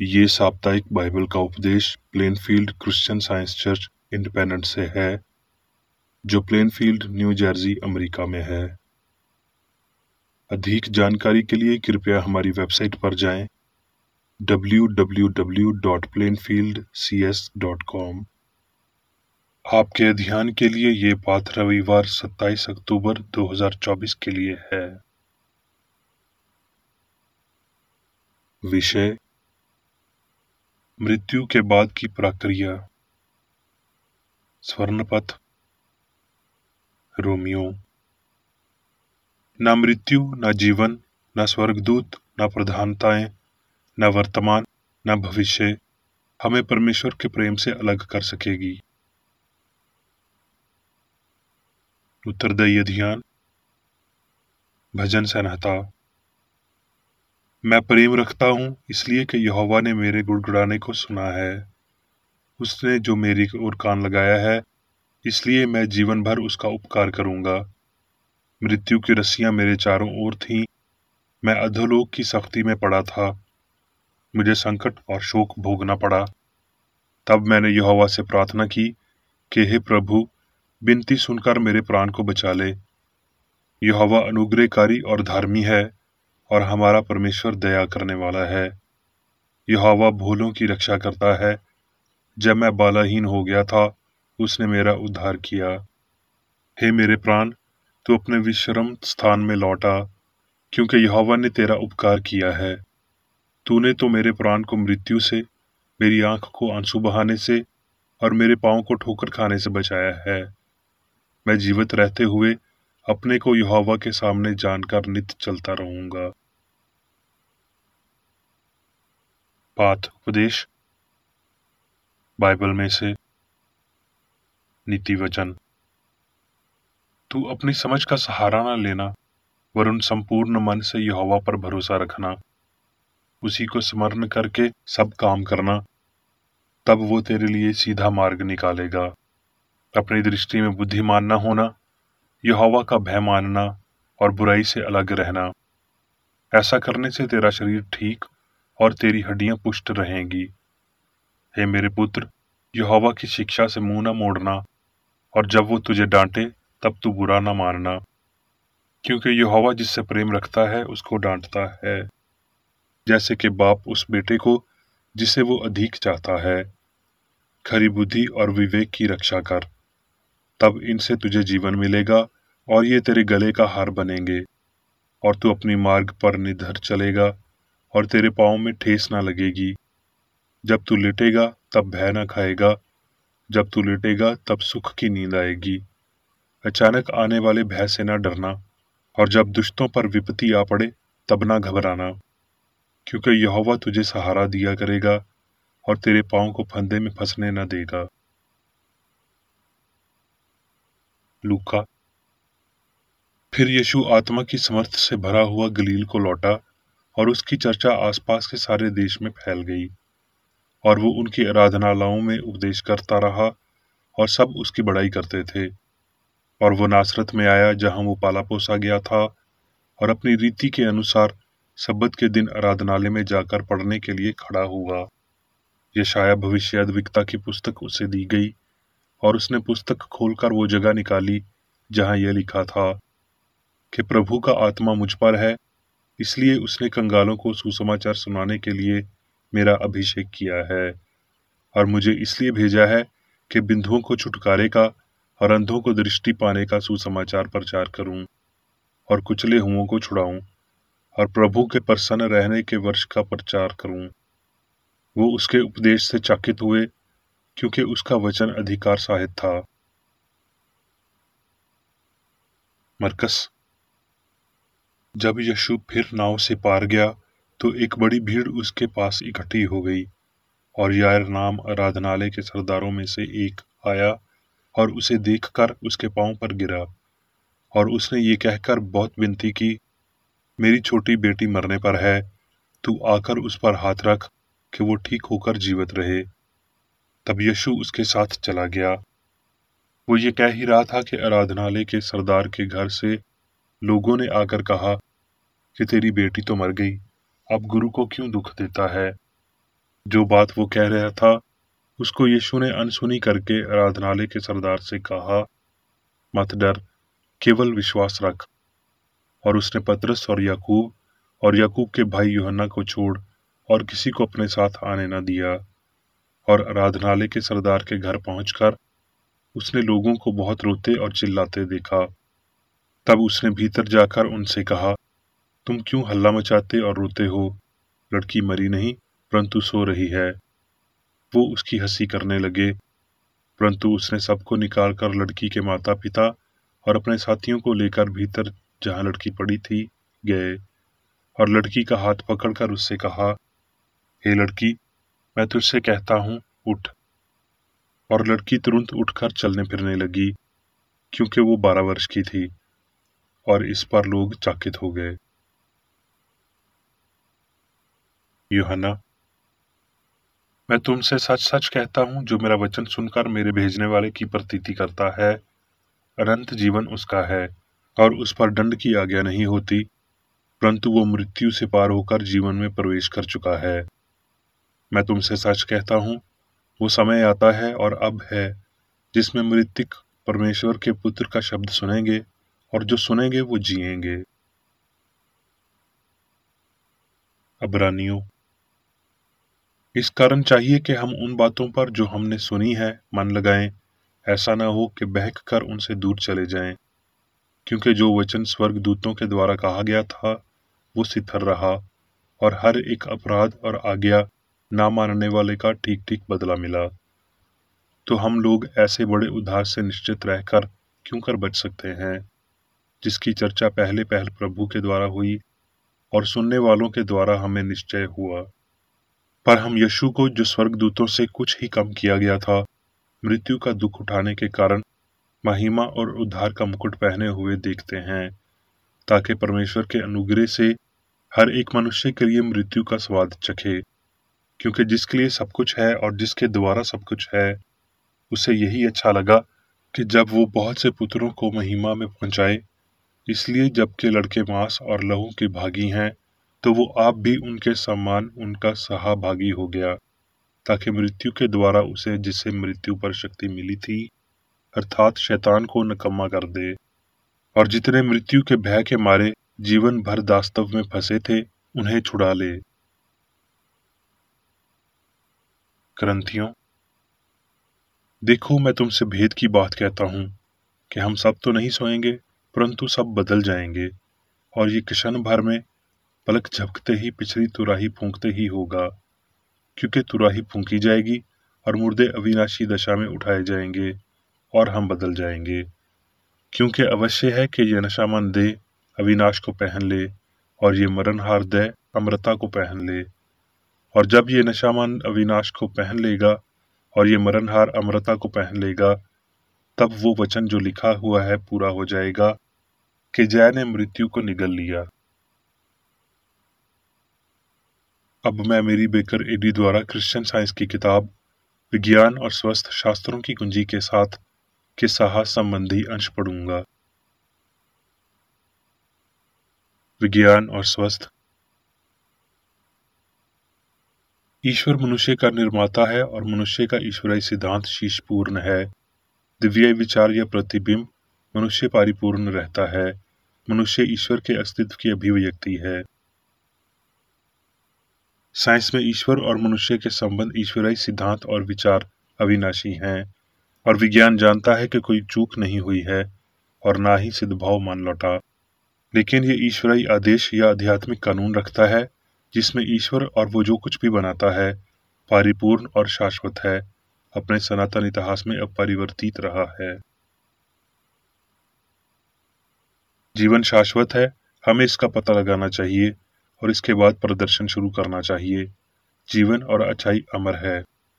ये साप्ताहिक बाइबल का उपदेश Plainfield Christian Science Church Independent से है, जो प्लेनफील्ड, न्यू जर्सी, अमेरिका में है। अधिक जानकारी के लिए कृपया हमारी वेबसाइट पर जाएं www.plainfieldcs.com। आपके ध्यान के लिए ये पाठ रविवार 27 अक्टूबर 2024 के लिए है। विषय: मृत्यु के बाद की प्रक्रिया। स्वर्णपथ। रोमियो। न मृत्यु, न जीवन, न स्वर्गदूत, न प्रधानताएं, न वर्तमान, न भविष्य हमें परमेश्वर के प्रेम से अलग कर सकेगी। उत्तरदायी ध्यान। भजन संहिता। मैं प्रेम रखता हूँ इसलिए कि यहोवा ने मेरे गुड़गुड़ाने को सुना है। उसने जो मेरी ओर कान लगाया है, इसलिए मैं जीवन भर उसका उपकार करूंगा। मृत्यु की रस्सियां मेरे चारों ओर थीं। मैं अधोलोक की सख्ती में पड़ा था। मुझे संकट और शोक भोगना पड़ा। तब मैंने यहोवा से प्रार्थना की कि हे प्रभु, विनती सुनकर मेरे प्राण को बचा ले। यहोवा अनुग्रहकारी और धार्मी है और हमारा परमेश्वर दया करने वाला है। यहोवा भोलों की रक्षा करता है। जब मैं बालाहीन हो गया था, उसने मेरा उद्धार किया। हे मेरे प्राण, तू अपने विश्राम स्थान में लौटा, क्योंकि यहोवा ने तेरा उपकार किया है। तूने तो मेरे प्राण को मृत्यु से, मेरी आंख को आंसू बहाने से और मेरे पांव को ठोकर खाने से बचाया है। मैं जीवित रहते हुए अपने को यहोवा के सामने जानकर नित्य चलता रहूंगा। पाठ उपदेश बाइबल में से। नीति वचन। तू अपनी समझ का सहारा न लेना, वरन संपूर्ण मन से यहोवा पर भरोसा रखना। उसी को स्मरण करके सब काम करना, तब वो तेरे लिए सीधा मार्ग निकालेगा। अपनी दृष्टि में बुद्धिमान न होना, यहोवा का भय मानना और बुराई से अलग रहना। ऐसा करने से तेरा शरीर ठीक और तेरी हड्डियां पुष्ट रहेंगी। हे मेरे पुत्र, यहोवा की शिक्षा से मुंह न मोड़ना, और जब वो तुझे डांटे तब तू बुरा न मानना, क्योंकि यहोवा जिससे प्रेम रखता है उसको डांटता है, जैसे कि बाप उस बेटे को जिसे वो अधिक चाहता है। खरी बुद्धि और विवेक की रक्षा कर, तब इनसे तुझे जीवन मिलेगा और ये तेरे गले का हार बनेंगे, और तू अपनी मार्ग पर निडर चलेगा और तेरे पाँव में ठेस न लगेगी। जब तू लेटेगा तब भय न खाएगा, जब तू लेटेगा तब सुख की नींद आएगी। अचानक आने वाले भय से न डरना, और जब दुष्टों पर विपत्ति आ पड़े तब न घबराना, क्योंकि यहोवा तुझे सहारा दिया करेगा और तेरे पाँव को फंदे में फंसने न देगा। लूका। फिर यीशु आत्मा की समर्थ से भरा हुआ गलील को लौटा, और उसकी चर्चा आसपास के सारे देश में फैल गई, और वो उनकी आराधनालयों में उपदेश करता रहा, और सब उसकी बड़ाई करते थे। और वो नासरत में आया, जहां वो पाला पोसा गया था, और अपनी रीति के अनुसार सब्बत के दिन आराधनालय में जाकर पढ़ने के लिए खड़ा हुआ। यशायाह भविष्यद्वक्ता की पुस्तक उसे दी गई, और उसने पुस्तक खोलकर वो जगह निकाली जहां यह लिखा था कि प्रभु का आत्मा मुझ पर है, इसलिए उसने कंगालों को सुसमाचार सुनाने के लिए मेरा अभिषेक किया है, और मुझे इसलिए भेजा है कि बिंधुओं को छुटकारे का और अंधों को दृष्टि पाने का सुसमाचार प्रचार करूं, और कुचले हुओं को छुड़ाऊं, और प्रभु के प्रसन्न रहने के वर्ष का प्रचार करूं। वो उसके उपदेश से चकित हुए, क्योंकि उसका वचन अधिकार साहित था। मरकस। जब यीशु फिर नाव से पार गया, तो एक बड़ी भीड़ उसके पास इकट्ठी हो गई, और यायर नाम आराधनालय के सरदारों में से एक आया और उसे देखकर उसके पांव पर गिरा, और उसने ये कहकर बहुत विनती की, मेरी छोटी बेटी मरने पर है, तू आकर उस पर हाथ रख कि वो ठीक होकर जीवित रहे। तब यीशु उसके साथ चला गया। वो ये कह ही रहा था कि आराधनालय के सरदार के घर से लोगों ने आकर कहा कि तेरी बेटी तो मर गई, अब गुरु को क्यों दुख देता है। जो बात वो कह रहा था उसको यीशु ने अनसुनी करके आराधनालय के सरदार से कहा, मत डर, केवल विश्वास रख। और उसने पतरस और याकूब के भाई यूहन्ना को छोड़ और किसी को अपने साथ आने न दिया। और आराधनालय के सरदार के घर पहुंचकर उसने लोगों को बहुत रोते और चिल्लाते देखा। तब उसने भीतर जाकर उनसे कहा, तुम क्यों हल्ला मचाते और रोते हो? लड़की मरी नहीं, परंतु सो रही है। वो उसकी हंसी करने लगे, परंतु उसने सबको निकालकर लड़की के माता पिता और अपने साथियों को लेकर भीतर जहां लड़की पड़ी थी गए, और लड़की का हाथ पकड़कर उससे कहा, हे लड़की, मैं तुझसे कहता हूं, उठ। और लड़की तुरंत उठकर चलने फिरने लगी, क्योंकि वो 12 वर्ष की थी। और इस पर लोग चकित हो गए। यूहन्ना, मैं तुमसे सच सच कहता हूं, जो मेरा वचन सुनकर मेरे भेजने वाले की प्रतीति करता है, अनंत जीवन उसका है, और उस पर दंड की आज्ञा नहीं होती, परंतु वो मृत्यु से पार होकर जीवन में प्रवेश कर चुका है। मैं तुमसे सच कहता हूं, वो समय आता है और अब है, जिसमें मृतक परमेश्वर के पुत्र का शब्द सुनेंगे, और जो सुनेंगे वो जिएंगे। अब्रानियों, इस कारण चाहिए कि हम उन बातों पर जो हमने सुनी है मन लगाएं, ऐसा न हो कि बहक कर उनसे दूर चले जाएं। क्योंकि जो वचन स्वर्गदूतों के द्वारा कहा गया था वो स्थिर रहा, और हर एक अपराध और आज्ञा ना मानने वाले का ठीक ठीक बदला मिला। तो हम लोग ऐसे बड़े उद्धार से निश्चित रहकर क्यों कर बच सकते हैं, जिसकी चर्चा पहले पहल प्रभु के द्वारा हुई और सुनने वालों के द्वारा हमें निश्चय हुआ। पर हम यीशु को, जो स्वर्गदूतों से कुछ ही कम किया गया था, मृत्यु का दुख उठाने के कारण महिमा और उद्धार का मुकुट पहने हुए देखते हैं, ताकि परमेश्वर के अनुग्रह से हर एक मनुष्य के लिए मृत्यु का स्वाद चखे। क्योंकि जिसके लिए सब कुछ है और जिसके द्वारा सब कुछ है, उसे यही अच्छा लगा कि जब वो बहुत से पुत्रों को महिमा में पहुंचाए। इसलिए जबकि लड़के मांस और लहू के भागी हैं, तो वो आप भी उनके समान उनका सहभागी हो गया, ताकि मृत्यु के द्वारा उसे, जिसे मृत्यु पर शक्ति मिली थी, अर्थात शैतान को नकम्मा कर दे। और जितने मृत्यु के भय के मारे जीवन भर दास्तव में फंसे थे, उन्हें छुड़ा ले। करंथियों, देखो, मैं तुमसे भेद की बात कहता हूं कि हम सब तो नहीं सोएंगे, परंतु सब बदल जाएंगे। और ये क्षण भर में, पलक झपकते ही, पिछली तुराही फूंकते ही होगा। क्योंकि तुराही फूंकी जाएगी और मुर्दे अविनाशी दशा में उठाए जाएंगे, और हम बदल जाएंगे। क्योंकि अवश्य है कि ये नशामन देह अविनाश को पहन ले, और ये मरणहार देह अमरता को पहन ले। और जब ये नशामन अविनाश को पहन लेगा और ये मरणहार अमरता को पहन लेगा, तब वो वचन जो लिखा हुआ है पूरा हो जाएगा कि जय ने मृत्यु को निगल लिया। अब मैं मेरी बेकर एडी द्वारा क्रिश्चियन साइंस की किताब विज्ञान और स्वस्थ शास्त्रों की कुंजी के साथ के साहस संबंधी अंश पढ़ूंगा। विज्ञान और स्वस्थ। ईश्वर मनुष्य का निर्माता है और मनुष्य का ईश्वरीय सिद्धांत शीशपूर्ण है। दिव्य विचार या प्रतिबिंब मनुष्य परिपूर्ण रहता है। मनुष्य ईश्वर के अस्तित्व की अभिव्यक्ति है। साइंस में ईश्वर और मनुष्य के संबंध, ईश्वरीय सिद्धांत और विचार अविनाशी हैं, और विज्ञान जानता है कि कोई चूक नहीं हुई है और ना ही सिद्धभाव मान लौटा। लेकिन ये ईश्वरीय आदेश या आध्यात्मिक कानून रखता है, जिसमें ईश्वर और वो जो कुछ भी बनाता है परिपूर्ण और शाश्वत है, अपने सनातन इतिहास में अपरिवर्तित रहा है। जीवन शाश्वत है, हमें इसका पता लगाना चाहिए और इसके बाद प्रदर्शन शुरू करना चाहिए। जीवन और अच्छाई अमर है।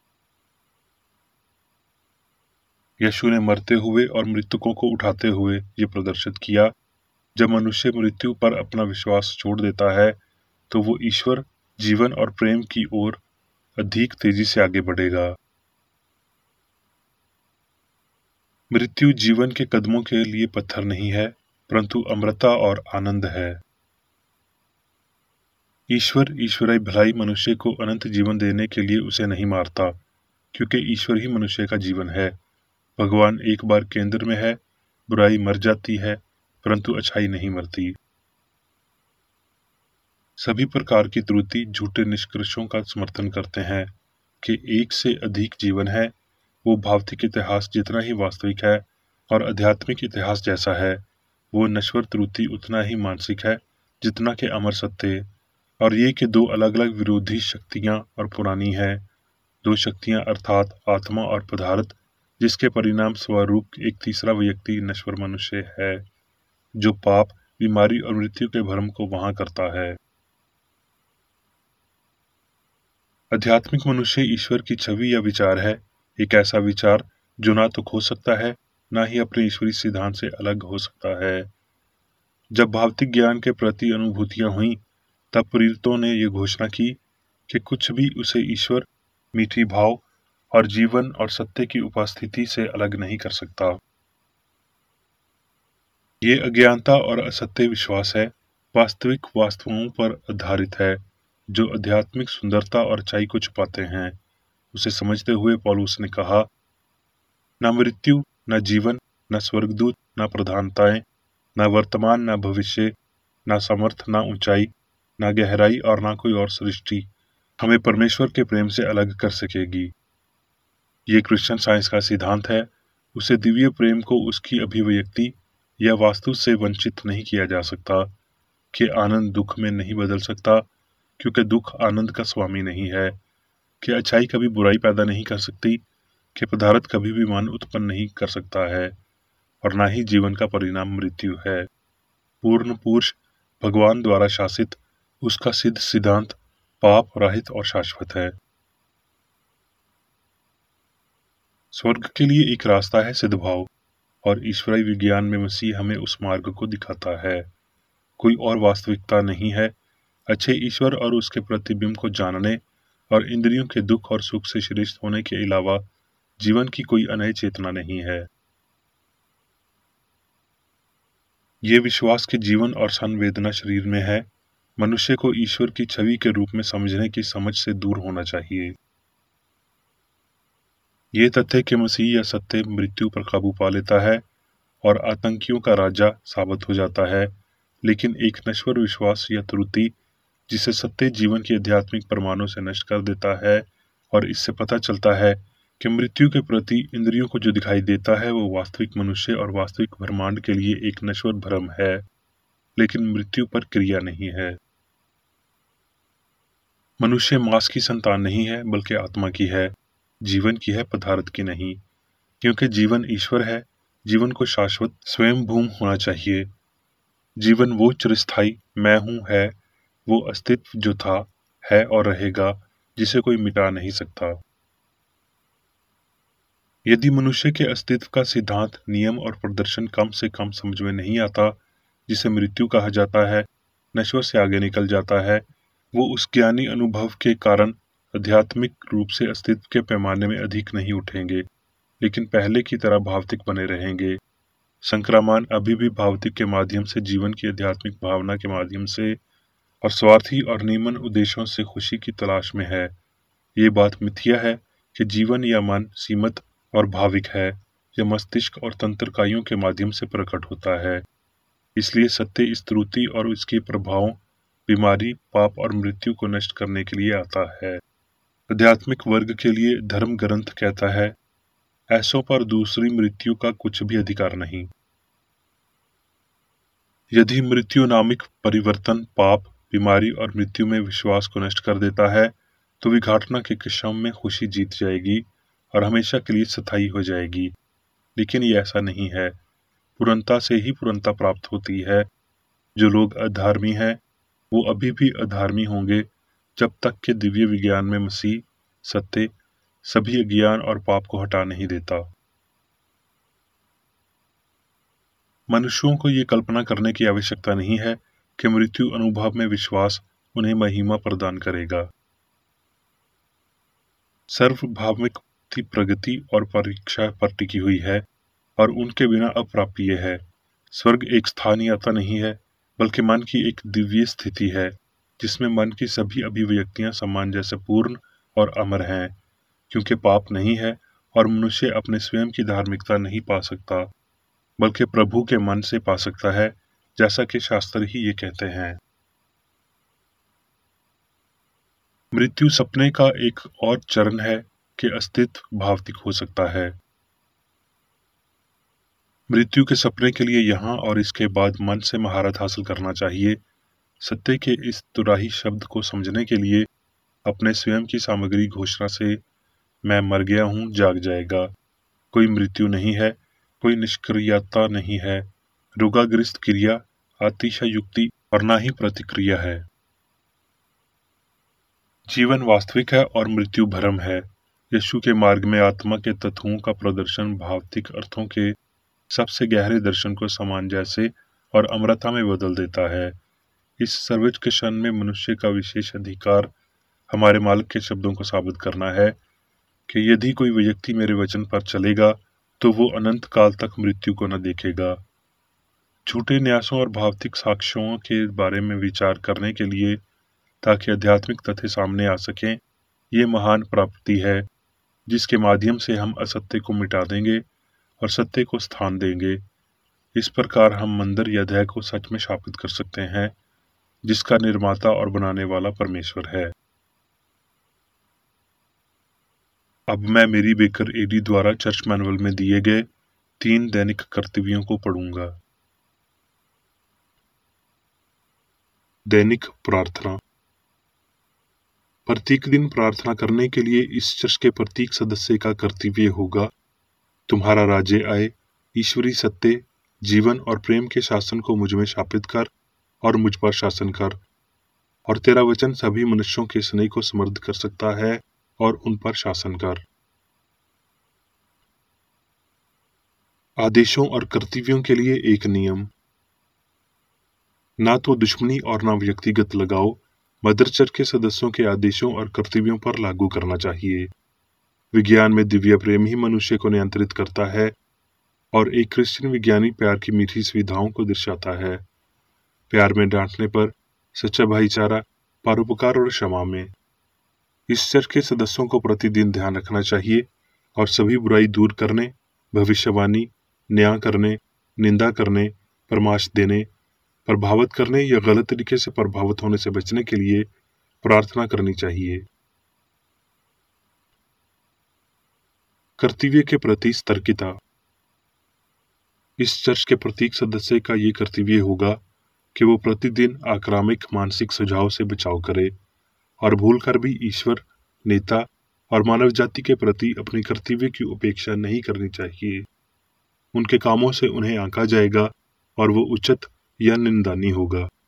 यीशु ने मरते हुए और मृतकों को उठाते हुए ये प्रदर्शित किया। जब मनुष्य मृत्यु पर अपना विश्वास छोड़ देता है, तो वो ईश्वर, जीवन और प्रेम की ओर अधिक तेजी से आगे बढ़ेगा। मृत्यु जीवन के कदमों के लिए पत्थर नहीं है, परंतु अमरता और आनंद है। ईश्वरीय भलाई मनुष्य को अनंत जीवन देने के लिए उसे नहीं मारता, क्योंकि ईश्वर ही मनुष्य का जीवन है। भगवान एक बार केंद्र में है, बुराई मर जाती है, परंतु अच्छाई नहीं मरती। सभी प्रकार की त्रुटि झूठे निष्कर्षों का समर्थन करते हैं कि एक से अधिक जीवन है। वो भौतिक इतिहास जितना ही वास्तविक है और आध्यात्मिक इतिहास जैसा है, वो नश्वर त्रुटि उतना ही मानसिक है जितना कि अमर सत्य। और ये कि दो अलग अलग विरोधी शक्तियां और पुरानी है, दो शक्तियां अर्थात आत्मा और पदार्थ, जिसके परिणाम स्वरूप एक तीसरा व्यक्ति नश्वर मनुष्य है, जो पाप, बीमारी और मृत्यु के भ्रम को वहां करता है। आध्यात्मिक मनुष्य ईश्वर की छवि या विचार है, एक ऐसा विचार जो ना तो खो सकता है, ना ही अपने ईश्वरीय सिद्धांत से अलग हो सकता है। जब भौतिक ज्ञान के प्रति अनुभूतियां हुई, तब प्रेरितों ने ये घोषणा की कि कुछ भी उसे ईश्वर, मीठी भाव और जीवन और सत्य की उपस्थिति से अलग नहीं कर सकता। ये अज्ञानता और असत्य विश्वास है, वास्तविक वास्तवों पर आधारित है, जो आध्यात्मिक सुंदरता और अच्छाई को छुपाते हैं। उसे समझते हुए पौलुस ने कहा, न मृत्यु, न जीवन, न स्वर्गदूत, न प्रधानताएं, न वर्तमान, न भविष्य, न समर्थ, न ऊंचाई, न गहराई और न कोई और सृष्टि हमें परमेश्वर के प्रेम से अलग कर सकेगी। ये क्रिश्चियन साइंस का सिद्धांत है। उसे दिव्य प्रेम को उसकी अभिव्यक्ति या वास्तु से वंचित नहीं किया जा सकता, कि आनंद दुख में नहीं बदल सकता, क्योंकि दुख आनंद का स्वामी नहीं है, कि अच्छाई कभी बुराई पैदा नहीं कर सकती, कि पदार्थ कभी भी मान उत्पन्न नहीं कर सकता है, और ना ही जीवन का परिणाम मृत्यु है। पूर्ण पुरुष भगवान द्वारा शासित उसका सिद्ध सिद्धांत पाप रहित और शाश्वत है। स्वर्ग के लिए एक रास्ता है सिद्धभाव, और ईश्वरीय विज्ञान में मसीह हमें उस मार्ग को दिखाता है। कोई और वास्तविकता नहीं है। अच्छे ईश्वर और उसके प्रतिबिंब को जानने और इंद्रियों के दुख और सुख से श्रेष्ठ होने के अलावा जीवन की कोई अनय चेतना नहीं है। ये विश्वास के जीवन और संवेदना शरीर में है। मनुष्य को ईश्वर की छवि के रूप में समझने की समझ से दूर होना चाहिए। ये तथ्य कि मसीह या सत्य मृत्यु पर काबू पा लेता है और आतंकियों का राजा साबित हो जाता है, लेकिन एक नश्वर विश्वास या त्रुटि जिसे सत्य जीवन के आध्यात्मिक प्रमाणों से नष्ट कर देता है, और इससे पता चलता है कि मृत्यु के प्रति इंद्रियों को जो दिखाई देता है वो वास्तविक मनुष्य और वास्तविक ब्रह्मांड के लिए एक नश्वर भ्रम है, लेकिन मृत्यु पर क्रिया नहीं है। मनुष्य मांस की संतान नहीं है, बल्कि आत्मा की है, जीवन की है, पदार्थ की नहीं। क्योंकि जीवन ईश्वर है, जीवन को शाश्वत स्वयं भूम होना चाहिए। जीवन वो चिरस्थायी मैं हूं है, वो अस्तित्व जो था, है और रहेगा, जिसे कोई मिटा नहीं सकता। यदि मनुष्य के अस्तित्व का सिद्धांत, नियम और प्रदर्शन कम से कम समझ में नहीं आता, जिसे मृत्यु कहा जाता है, नश्वर से आगे निकल जाता है, वो उस ज्ञानी अनुभव के कारण आध्यात्मिक रूप से अस्तित्व के पैमाने में अधिक नहीं उठेंगे, लेकिन पहले की तरह भौतिक बने रहेंगे। संक्रमण अभी भी भौतिक के माध्यम से जीवन की आध्यात्मिक भावना के माध्यम से और स्वार्थी और नीमन उद्देश्यों से खुशी की तलाश में है। ये बात मिथ्या है कि जीवन या मन सीमित और भाविक है, यह मस्तिष्क और तंत्रिकाओं के माध्यम से प्रकट होता है। इसलिए सत्य इस त्रुटि और इसके प्रभावों, बीमारी, पाप और मृत्यु को नष्ट करने के लिए आता है। आध्यात्मिक वर्ग के लिए धर्म ग्रंथ कहता है, ऐसों पर दूसरी मृत्यु का कुछ भी अधिकार नहीं। यदि मृत्यु नामिक परिवर्तन पाप, बीमारी और मृत्यु में विश्वास को नष्ट कर देता है, तो विघटना के क्षण में खुशी जीत जाएगी और हमेशा के लिए स्थायी हो जाएगी। लेकिन ये ऐसा नहीं है। पूर्णता से ही पूर्णता प्राप्त होती है। जो लोग अधर्मी हैं, वो अभी भी अधर्मी होंगे जब तक कि दिव्य विज्ञान में मसीह सत्य सभी अज्ञान और पाप को हटा नहीं देता। मनुष्यों को ये कल्पना करने की आवश्यकता नहीं है कि मृत्यु अनुभव में विश्वास उन्हें महिमा प्रदान करेगा। सर्वभाविक प्रगति और परीक्षा पर टिकी हुई है और उनके बिना अप्राप्य है। स्वर्ग एक स्थानीयता नहीं है, बल्कि मन की एक दिव्य स्थिति है, जिसमें मन की सभी अभिव्यक्तियां सम्मान जैसे पूर्ण और अमर हैं, क्योंकि पाप नहीं है और मनुष्य अपने स्वयं की धार्मिकता नहीं पा सकता, बल्कि प्रभु के मन से पा सकता है, जैसा कि शास्त्र ही ये कहते हैं। मृत्यु सपने का एक और चरण है कि अस्तित्व भावतिक हो सकता है। मृत्यु के सपने के लिए यहाँ और इसके बाद मन से महारत हासिल करना चाहिए। सत्य के इस तुराही शब्द को समझने के लिए अपने स्वयं की सामग्री घोषणा से मैं मर गया हूँ जाग जाएगा। कोई मृत्यु नहीं है, कोई निष्क्रियता नहीं है, रोगाग्रस्त क्रिया, अतिशयोक्ति और ना ही प्रतिक्रिया है। जीवन वास्तविक है और मृत्यु भ्रम है। यीशु के मार्ग में आत्मा के तत्वों का प्रदर्शन भावतिक अर्थों के सबसे गहरे दर्शन को सामंजस्य और अमरता में बदल देता है। इस सर्वोच्च के क्षण में मनुष्य का विशेष अधिकार हमारे मालिक के शब्दों को साबित करना है कि यदि कोई व्यक्ति मेरे वचन पर चलेगा तो वो अनंत काल तक मृत्यु को न देखेगा। झूठे न्यासों और भावतिक साक्ष्यों के बारे में विचार करने के लिए ताकि आध्यात्मिक तथ्य सामने आ सकें, ये महान प्राप्ति है जिसके माध्यम से हम असत्य को मिटा देंगे और सत्य को स्थान देंगे। इस प्रकार हम मंदिर या ध्येय को सच में स्थापित कर सकते हैं, जिसका निर्माता और बनाने वाला परमेश्वर है। अब मैं मेरी बेकर एडी द्वारा चर्च मैनुअल में दिए गए 3 दैनिक कर्तव्यों को पढ़ूंगा। दैनिक प्रार्थना। प्रत्येक दिन प्रार्थना करने के लिए इस चर्च के प्रत्येक सदस्य का कर्तव्य होगा, तुम्हारा राज्य आए, ईश्वरीय सत्य, जीवन और प्रेम के शासन को मुझ में स्थापित कर और मुझ पर शासन कर, और तेरा वचन सभी मनुष्यों के स्नेह को समृद्ध कर सकता है और उन पर शासन कर। आदेशों और कर्तव्यों के लिए एक नियम। ना तो दुश्मनी और ना व्यक्तिगत लगाओ, मदर चर्च के सदस्यों के आदेशों और कर्तव्यों पर लागू करना चाहिए। विज्ञान में दिव्य प्रेम ही मनुष्य को नियंत्रित करता है और एक क्रिश्चियन विज्ञानी प्यार की मीठी सुविधाओं को दर्शाता है। प्यार में डांटने पर, सच्चा भाईचारा, परोपकार और क्षमा में। इस चर्च के सदस्यों को प्रतिदिन ध्यान रखना चाहिए और सभी बुराई दूर करने, भविष्यवाणी, न्याय करने, निंदा करने, परामर्श देने, प्रभावित करने या गलत तरीके से प्रभावित होने से बचने के लिए प्रार्थना करनी चाहिए। कर्तव्य के प्रति सतर्कता। इस चर्च के प्रत्येक सदस्य का ये कर्तव्य होगा कि वो प्रतिदिन आक्रामक मानसिक सुझाव से बचाव करे और भूलकर भी ईश्वर, नेता और मानव जाति के प्रति अपने कर्तव्य की उपेक्षा नहीं करनी चाहिए। उनके कामों से उन्हें आंका जाएगा और वो उचित या निंदनीय होगा।